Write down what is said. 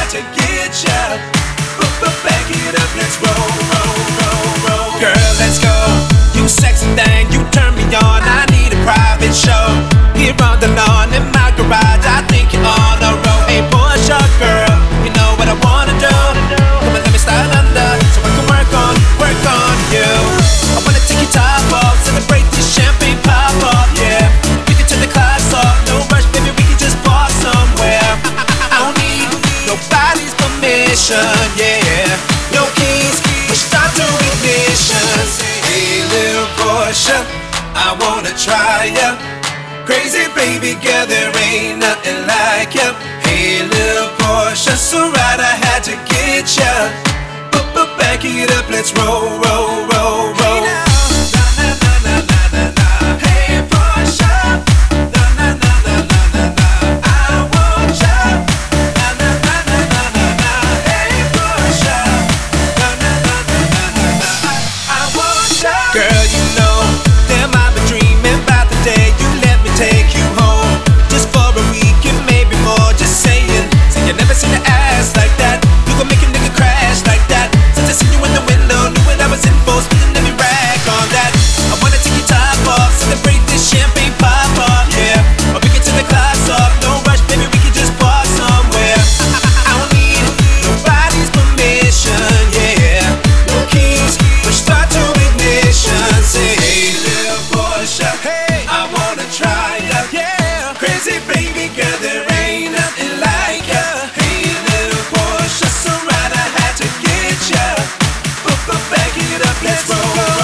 had to get ya. Back it up, let's roll, roll, roll, roll. Girl, let's go. You sexy thing, you turn me on. I need a private show here on the lawn in my garage. I think you're on a roll. Hey, push up, girl. You know what I wanna do. Come on, let me style under so I can work on you. I wanna take your top off, celebrate this champagne pop off, yeah. We can turn the clocks off, no rush, baby. We can just pause somewhere. I don't need nobody's permission, yeah. No keys, push start to ignition. Hey, little Porsche, I wanna try ya. Crazy baby girl, there ain't nothing like ya. Hey, little Porsche, so right, I had to get ya. Back it up, let's roll, roll, roll, roll. Hey, Porsche, I want ya. Hey, Porsche, I want ya. Girl, you know, damn, I've been dreaming about the day you let me take you home. Just for a week and maybe more, just saying. See, you never seen an ass like that. You gon' make a nigga crash like that. Since I seen you in the window, knew what I was in for. Spinning every rag on that. I wanna take your top off, celebrate this champagne pop off, yeah. Or we can turn the clocks off, no rush, baby, we can just pause somewhere. I don't need nobody's permission, yeah. No keys, push start to ignition. Say, hey, little Porsche, hey, I wanna try ya, yeah. Crazy baby girl, there ain't nothing like ya. Hey, little Porsche, so right, I had to get ya. Back it up, let's roll.